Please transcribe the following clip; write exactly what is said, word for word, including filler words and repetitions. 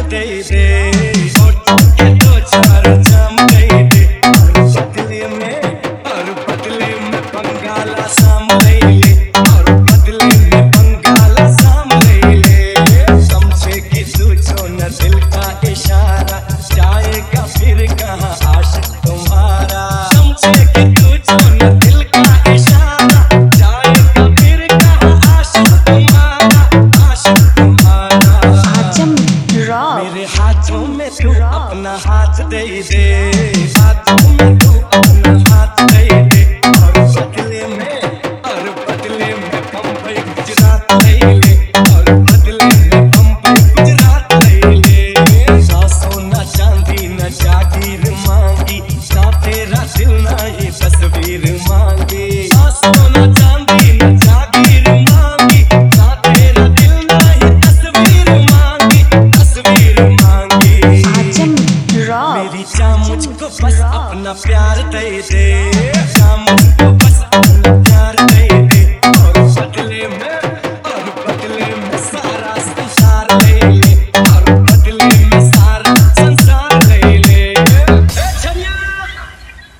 दे दे होठों के दो चार जाम दे दे और बदले में और बदले में बंगाला साम ले ले और बदले में बंगाला साम ले ले समझे कि तुझो न दिल का इशारा जाएगा फिर कहाँ आशिक तुम्हारा समझे कि तुझो न दिल का इशारा जाएगा फिर कहाँ आशिक तुम्हारा आशिक तुम्हारा आजम रॉक मेरे हाथों में तू अपना हाथ दे दे हाथों में तू अपना हाथ दे दे और बदले में और बदले में बम्बई गुजरात ले ले और बदले में बम्बई गुजरात ले ले ना सोना चांदी न जागीर मांगी ना तेरा दिल ना ये तस्वीर मांगी ना सोना चांदी न जागीर मांगी ना तेरा दिल ना ये तस्वीर मांगी तस्वीर मांगी आजम रॉक मेरी जान मुझको बस अपना प्यार दे दे